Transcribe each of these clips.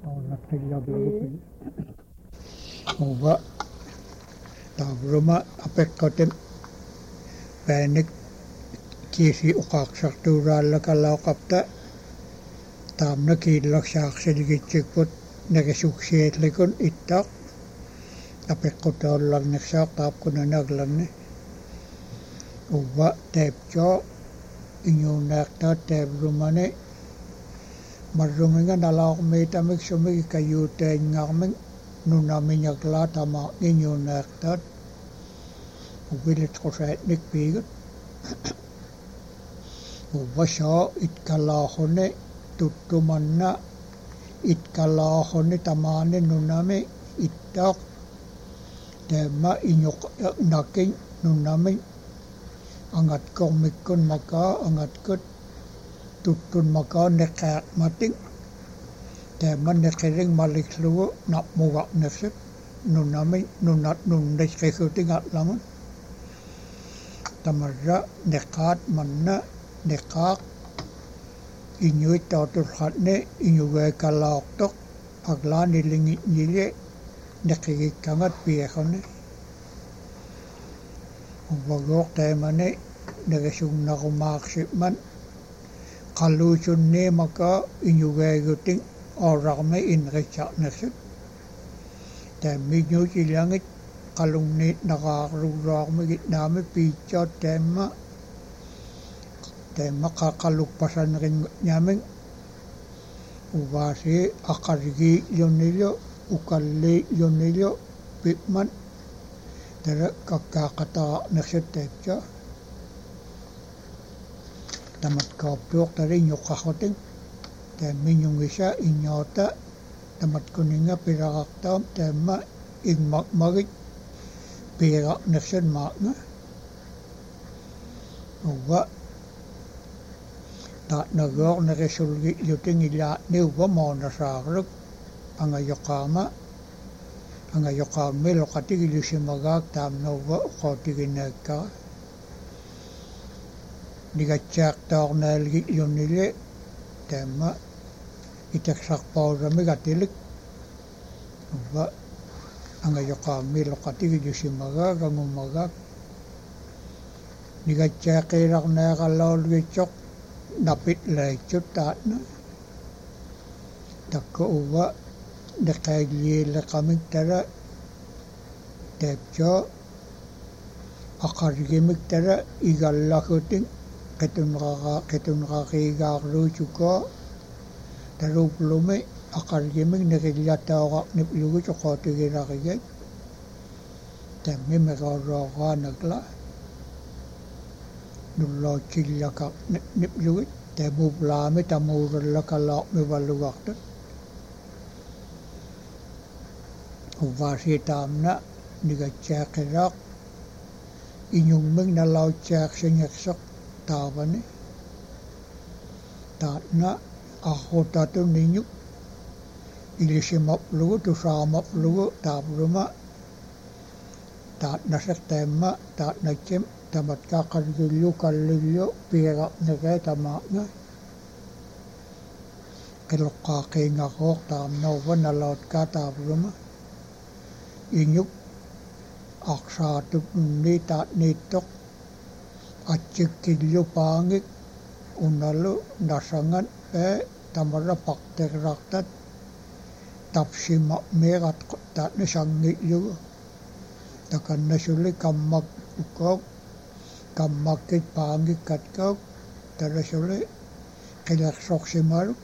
Ova tavruma apekkoten päänik kiisi uqaaqsartuuraalla kalauqapta taamna kiillorsaaqsiligitsikput nakasuksiatlikun ittaaq apekkotoollarnersaaq taapkunanaglarni uva taapjoo iñuunaaqtaat taavrumani marruminga nalaaqmiitamik sumik kayuutainngаарmik nunamiñaklaa tamaa iñuunaaqtaat uvilit qusaatnik piigut uvasoo itkalaahuni tuttumanna itkalaahuni tamaani nunami ittaaq taama iñuq nakin nunami angatkormikkun makaa angatkut tuttun makaa neqaaqmatik taama neqiring maliklugu napmugaqnersit nunami nunnisqikutingatlamun tamarra neqaat manna neqaaq iñuit tauturqatni iñugeekalaaqtoq aqlaanilingitñili neqigikkangat piiquni uvagoq taamani neqisugnaqumaaaqsipman qalluusunniimakaa iñugeegutin oraqmi inqitsaqnersit taammiñuut ilangit qalungniit naqaaqruuraaqmigit naami piitsaat taama qaqalukpasanerinñamik uvaasi aqargiillunillu ukalliillunillu pipman tara kakkaaqataaqnersit taapja tamatkaaptuuq tari iñuqqaqatin taammiñungisa iñoota tamatkuninga piraqaqtaam taama igmaqmagit piiraqnersit maaqnga uva taatnagoq neqisulgi'llutin ilaa'ni uva moonasaaqluk angayoqaammi loqatigillusimagaak taamna uva uqootiginaakkara nigatsaaqtaornaalgi'llunili taama itaksarpauramik atilik uva angayoqaammi loqatigillusimagaak angumagaak nigatsaaqilaqnaaqalaulgitsoq napit laitsut taatna takka uva neqaagliileqamik tara taapjoo aqargimik tara igallahutin qitunqaqiigaarluutukoo taruuplumi aqargimik neqillataoqaqniplugut uqootigiraqigak tammi meqaorooqaanakla nullootillaka niplugut tamuuplaami tamuurallakalaaqmi valugaqtut uvaasi taamna nigatsaaqiraaq iñungmik nalautsaaqsingersoq taavani taatna arrutatun niñuk ilisimaplugu tusaamaplugu taavruma taatnaseq taamma taatnatsim tamatkaaqargillu kallillu piiraqneree tamaaqnga qiluqqaaqiingaqooq taamna uva nalautkaa taavruma iñuk aqsaatuk nunni taatniittoq atsikkillu paangik unalu nasangan pee tamarra paqterraqtat tapsimaqmiiqat taatni sangi'llugu takannasuli kammak ukook kammakkit paangik katkauk tarasuli qileqsoqsimaruk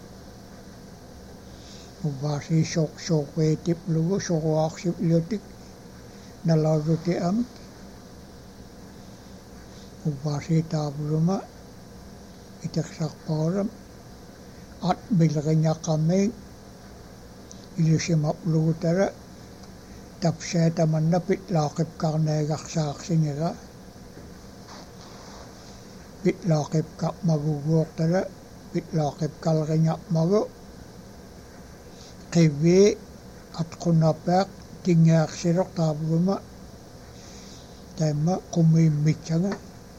uvaasi soqweetiplugu soquaaqsiplutik nalaurutiamik uvaasi taavruma iteqsarpauram at milriñaqamiik ilusimaplugu tara tapsaatamanna pitlaaqipkarneegarsaaqsingera pitlaaqipkaqmaguguuq tara pitlaaqipkalriñaqmagu qivii atqunapaaq tingaarsiloq taavruma taama qumiimmitsanga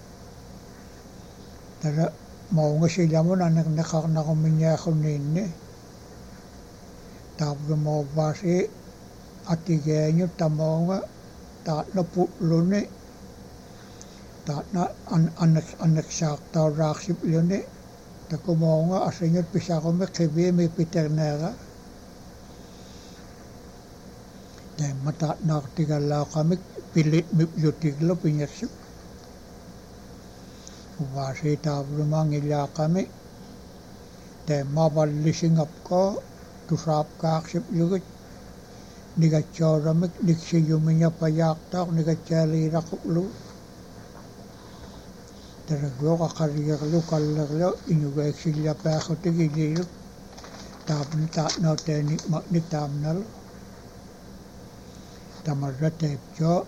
tara maunga silamun anerneqarnarumiñaaqunniinni tavramo vasi atigenyo tamonga ta na putlune ta na aneksak ta raksip lune ta kumonga asenyo pisakome kebe me piternera dan mata nak tigala kami pilit mipjutiglo pinyersip vasi tavrama ngila kami dan mabalising up ko tusap kaksip yugut niga choramik niksiyuminya payak tak niga chali rakulu teraglo kakariyaglo kalaglo inuga eksilya pakotigililu tabni tak no tenik makni tamnal tamarra tepcho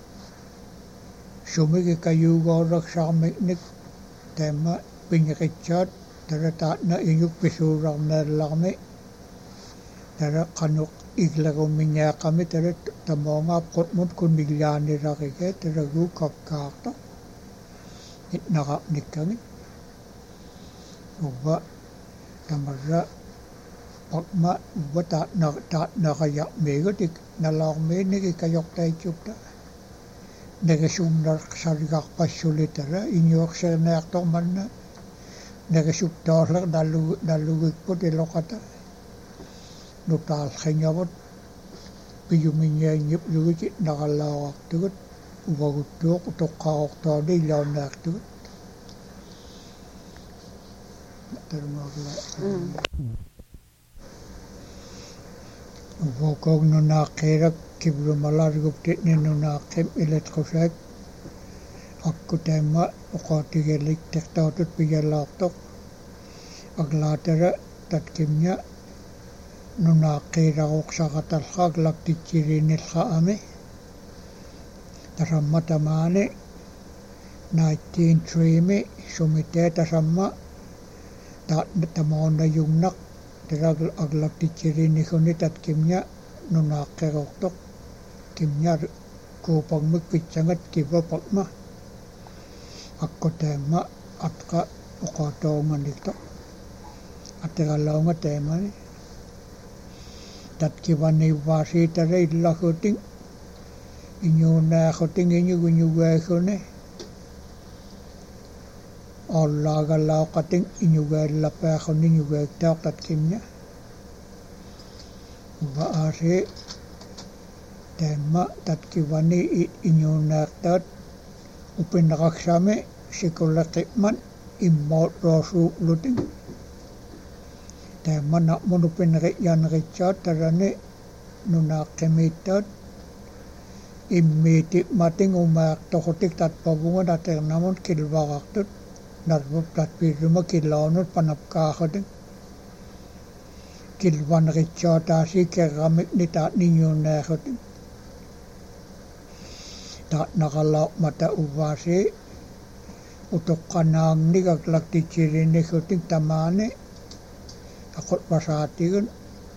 sumigi kayugo raksamik nik tema pinyakichat tara tak na inyuk pisurang nerlami tara kanuk iglago minya kami tara tamonga potmut kundilyani rakike tara gu kapkakta itnaka nikami uba tamarra pakma uba tak nakayak megotik nalak me niki kayok tay chukta negasumnar sarigak pasuli tara inyuk senak tok manna negasuptorlak dalugik put ilokata nutal khenyawat piyuminya nyip lugi nakalawak tugut ubagutuk tukawak tadi launak tugut termagla ubakog nunakirak kibrumalar guptit ni nunakim ilet kosak aku tema ukatigelik tektautut pijalaktok aglatera tatkimnya nunakiragok sakatalhag laktichirinil kaame tasamma tamane 1903 sumite tasamma tamona yungnak terag aglaktichirini kunit at kimnya nunakiragok tok kimnya kupang magpitsangat kiba pakma ako tema atka ukatongan dito at tegalaw nga tema ni dat kibani vasi tara illa kuting inyo na kuting inyo gunyuga kone Allah galaw kating inyo gala pa kone inyo gata tat kimnya vaasi tema dat kibani inyo na tat upinakaksame sikulakikman imot rosu luting tema nak monupin yan richard tarane nunakemitat imiti mating umak tokotik tat pabunga dater namun kilwakaktut narbup tat piruma kilaunut panapkakating kilwan richard asi keramik ni tat ninyo nakating tat nakalak mata uvasi utok kanang ni kaglakti chirini kuting tamane akot pasati kan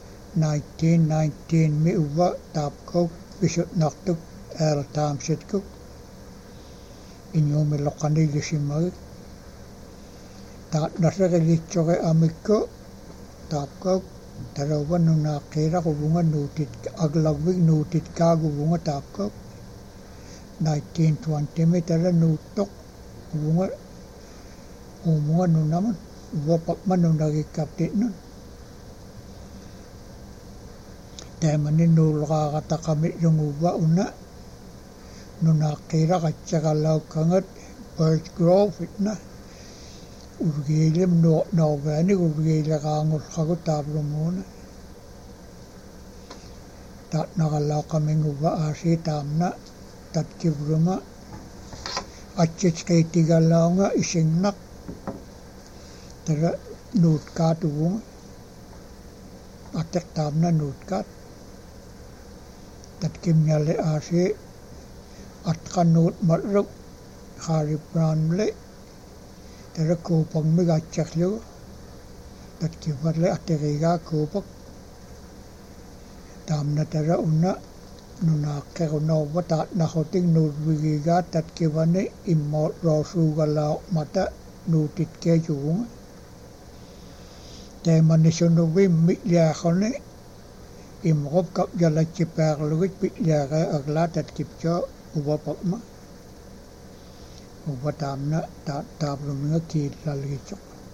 1919 mi uwa tapko bisut naktuk el tamsit ko inyo milokani gisimag tat nasa kalitsoke amikko tapko tarawan nunakira kubunga nutit aglagwig nutit ka kubunga tapko 1920 mi tara nutok kubunga umunga nunaman uwa pakman nunagikaptit nun Temani nulakata kami yung uba una nunakira katsakalaw kangat Birch Grove na urgilim noveni urgila kangur kagut tablo muna tat nakalaw kami uba asi tamna tat kibruma atchich kay tigalaw nga isingnak tara nutkat ubunga atek tamna nutkat tat kimnyale asi at kanut maruk hari pranle tera kupang migatchaklo tat kibarle ateriga kupak tamna tera una nunake no wata nahoting nurwiga tat kibane imot rosugala mata nutit ke jung te manisyono wim milya khone imrop kap jala chiperluit pitjara aglatat kipcho ubapakma ubatamna tablumna kilalgicho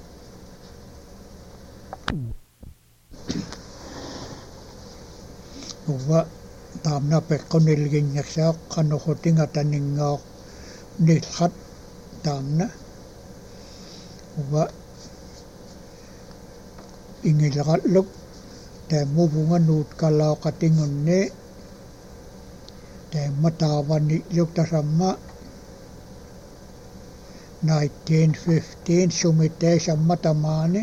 uba tamna pekonilgin yaksa kanohotinga taninga nilhat tamna uba ingilgatluk te mubunga nut kalau katingunne te matawani yukta sama 1915 sumite sama tamane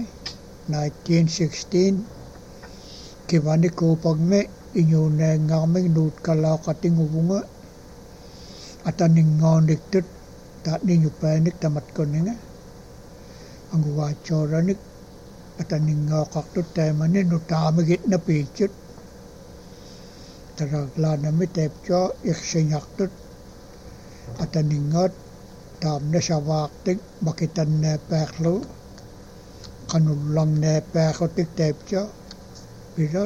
1916 kibani kupagme inyune ngaming nut kalau katingubunga ataningonik tut ta ninyupanik tamat koninga ang wachoranik ataninga kaktut taimane nutamigit na pichut taragla na mitepcho iksinyaktut ataningot tam na sawaktik makitan na peklo kanulang na pekotik tepcho pirot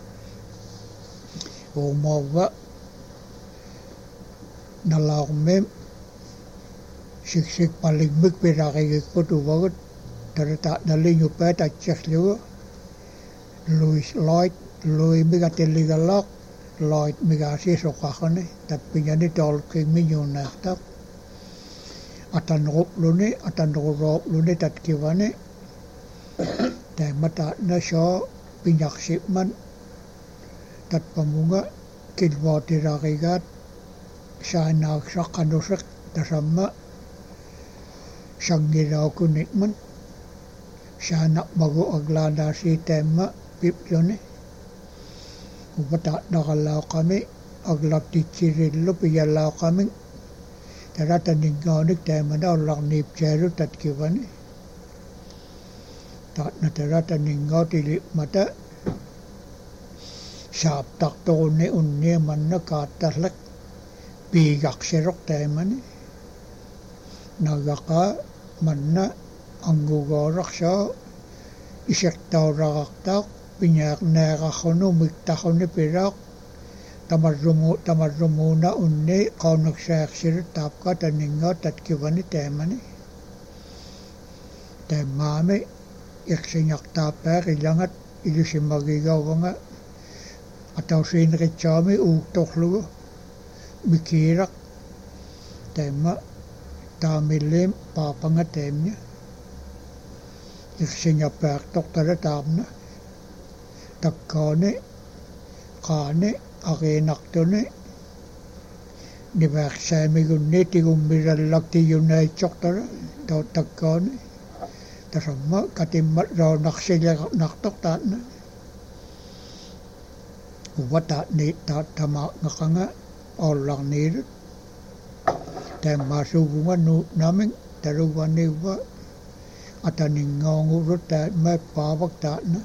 umawa nalakmem siksik paligmik pirakigik putuwagot tarata nalinyo peta chekliwa Louis Lloyd migatiligalak Lloyd migasi sokakane tapinyani tolking minyonaktak atanrop lune tatkiwane mata na siya pinyaksipman tatpamunga kilwati rakigat siya nagsak kanusak tasama siyang nilaw kunitman siya nakmago aglada si tema pipyone ubata nakalaw kami aglapti chirillo piyalaw kami tarata ningonik tema na ulang nipchero tatkiwane na tarata ningaw tilip mata siap takto ne unne man na kataslak pigak sirok tema ni nagaka man na anggugorak siya isektaw rakaktak pinyak nakakono miktakono pirak tamarrumo na unne kaunak siyaksir tapka taningaw tatkiwane tema ni temame iksinyak tapar ilangat ilusimagigaw nga ataw sinritsami uktoklugo mikirak tema tamilim papanga temnya iksinyak par toktara tamna takkane kane akenaktone nivaksamigunne tigummirallakti yunay choktara takkane tasama katimmat raw naksila naktoktatna ubata ni tatama ngakanga olang nirut tema subunga nu naming tarubani wa ataningongu rutta mai pawak tatna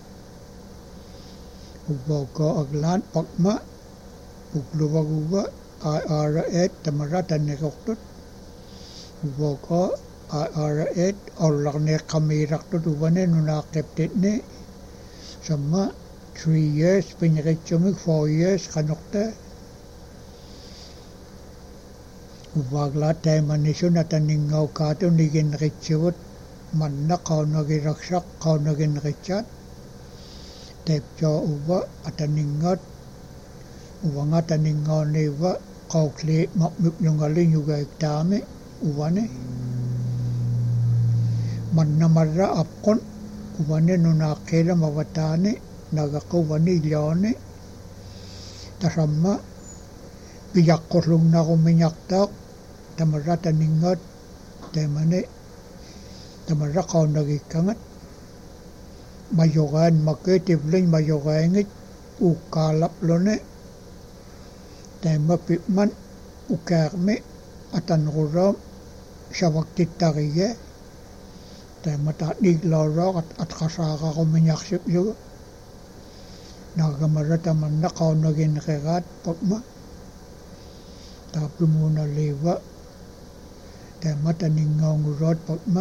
uboko aglan pakma ukluwaguwa IRA tamarata nekoktut uboko IRA olang ne kamirak tutubane nunakeptit ne sama 3 years pinyakitsumik 4 years kanokta ubagla tema niso nataningaw kato nigin ritsiwot manna kaunagiragsak kaunagin ritsat tepcho uwa ataningat uwa nga taningaw niwa kaukli makmipnungalin yuga iktame uwane manna marra apkon uwane nunakela mawatane nagakuwane ilyone tasama piyakoslung na kuminyaktak tamarra taningat temane tamarra kaunagikangat mayogan maketivling mayogangit ukalap lone tema pipman ukarme atanruram sawaktitarige tema tatig lorok at kasaka kuminyaksip yuga nagamara tamanna kaunagin kegat pakma tapi muna lewa tema taningaw ngurot pakma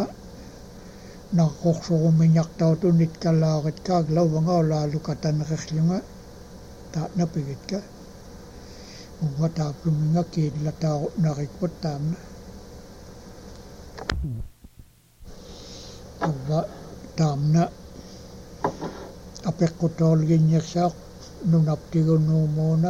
nakokso kuminyak tau tu nit kalakit kaglaw nga lalu katan reklinga ta na pigit ka uwa ta pluminga ki la ta na rikpot tam na uwa tam na apek kotol ginyak sak nunap tigo numona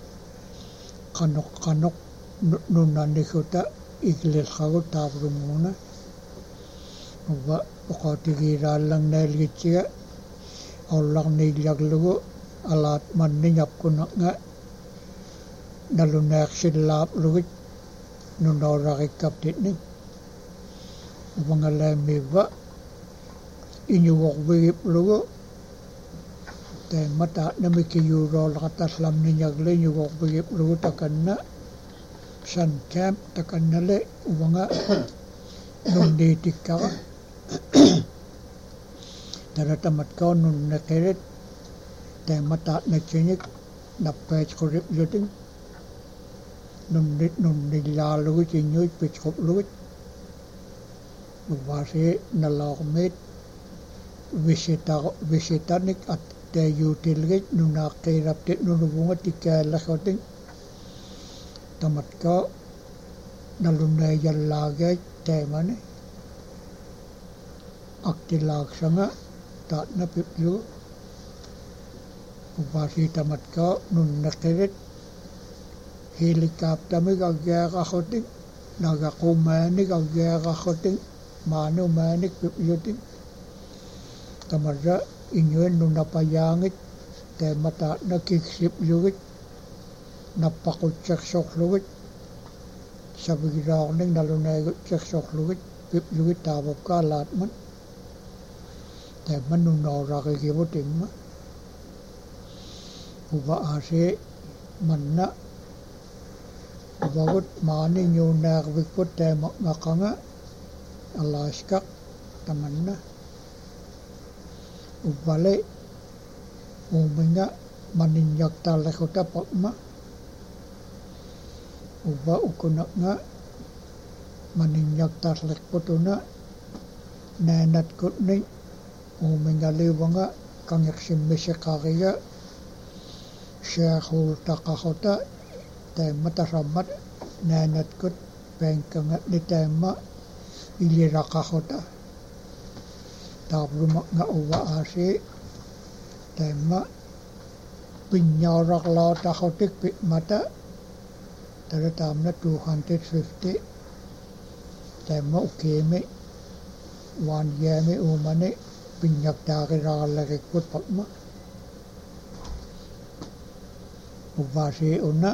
kanok nunandikota iklil khago ta plumona uwa ukatigi ralang nelgitsia Allah nilag lugo alat man ninyap kunak nga nalunak silap lugit nunorakik kaptit ni mga lemiwa inyuwak wigip lugo te mata namikiyuro lakataslam ninyag le inyuwak wigip lugo takan na sun camp takan na le mga nunditik ka Taratamat ko nun nakirit te mata na chinik na pech korip yuting nun nilalugit inyuit pech kop lugit nubasi nalakmit visitanik at te yutilgit nun nakiraptit nun nubungat ikalakoting tamat ko nalunay yalagay te mani aktilag sanga ta na piplu ubasi tamat ka nun nakirit helikopter mi gagyaga khoting naga kumani gagyaga khoting manu manik pipluting tamarra inyuen nun napayangit te mata nakiksip lugit napakutsak sok lugit sabigiraw ning nalunay gutsak sok lugit piplugit tabab ka latman te manunora ke kibuting ma uba ase manna ubagut mani nyunak wikput te makanga alaska tamanna ubale uminga maninyak talekota pakma uba ukunak nga maninyak talekpotuna nanat kutning umingalewanga kangeksim mesekariya syahul takakota te mataramat nanat kut pengkangat ni tema ilirakakota tablumak nga uwa ase tema pinyarak lao takotik pit mata taratamna 250 tema ukeme wan yeme umane pinyak dari ragalakik put pakma ubasi una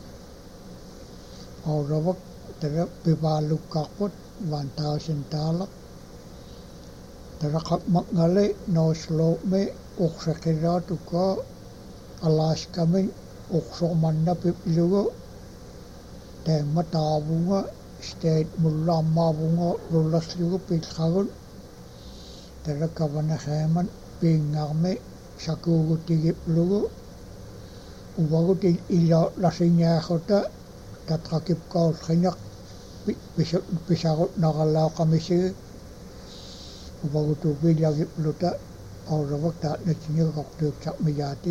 aurawak tera pibaluk kakput 1,000 talak tera kakmak ngale no slope me uksakira tuka Alaska me uksok manna piplugo te matabunga state mulla mabunga lulas lugo pilkagun tera kabana khaman pingame sakugutigip lugo ubaguti ila lasinya khota tatrakip kaul khanyak pisagot nagala kamisi ubagutu bilagip luta aurawak ta nachinya kaktuk chak miyati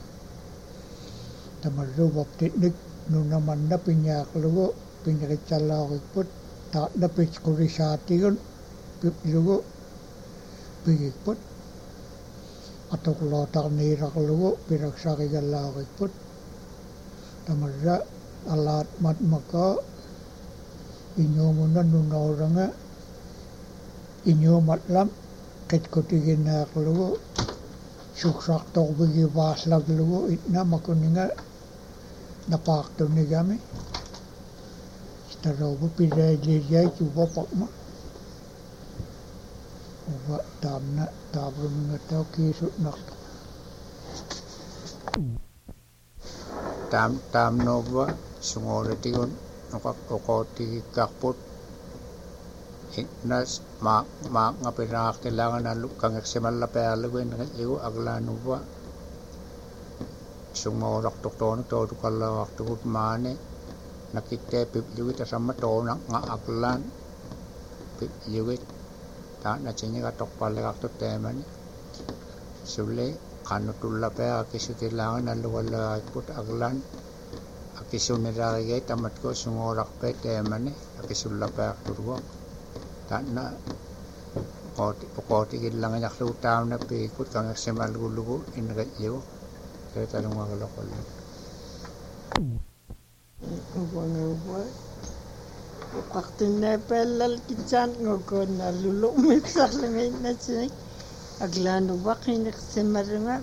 tamarru baptitnik nunamanna pinyak lugo pinyakichalakiput ta napichkurisatigun pip lugo pigikput atok lotak nirak lugo piraksakigallakiput tamarra alat mat maka inyomuna nunauranga inyomatlam kitkutiginaak lugo suksak tokbigi vaslag lugo itna makuninga napakto nigami starobu pirajijay chuba pakma uba tamna tabrunga tau kisut nakto tam nova sungoretigon nokak okoti kakput nas mak ngapirak kailangan na kang eksimal la palawen ng agla nova sungorak tokton to kalawak tukut mane nakite pip yuit sama to nga aglan pip yuit ta na chinya ka tok palak to temani sule kanutulla pea kisutilangan aluwala put aglan akisunirage tamat ko sungorak pe temane akisulla pea turwa tanna koti kilang yaklu taam na pe kut kang semal gulugu ingat yo kaya talong magalokol waktu nepelal kican ngokon na lulumit sa langay na sinig aglano wakinik semarunga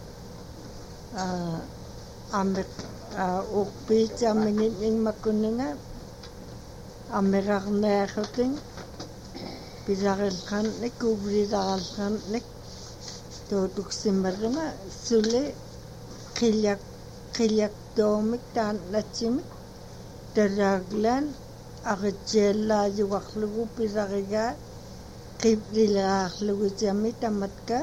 amek ukpi jamingin ing makuninga amerak nekhoting pisakil kanik kubri dakal kanik totuk semarunga sule khilyak domik tan nachimik daraglan akjela yuwaklugu pisakiga kibrilaaklugu jami tamatka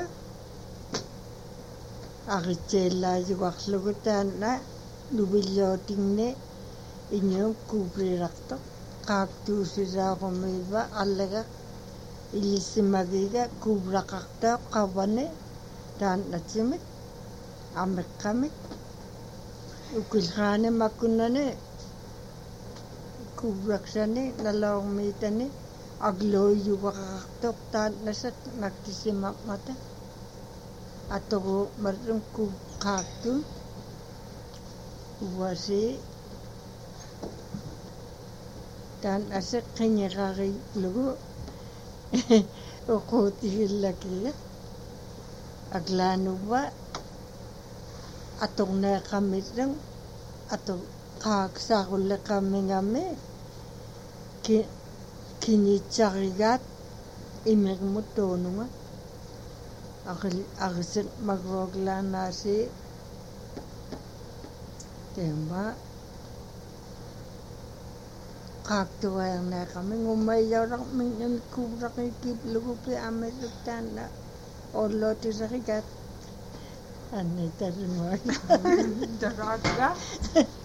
akjela yuwaklugu tanna lubilyotingne inyong kubrirakto kaktusira kumiba alaga ilisimagiga kubrakakta kawane tan nachimik amekamik ukilkhane makunane kubraksane nalawang mitane agloy yuwakaktok tan nasak naktisimak mata atoko marung kubkaktu wasi tan nasak kinyakari lugu ukotigilakila aglanuwa atong na kamitang atong kaksakulla kami ngame kinitsarigat imig mo tono nga akisit magwagla nasi temba kaktuwayang na kami ngumayaw rak minyan kubrak ikiplugo pi ameritan na olo tisarigat anay tarin mo Daraga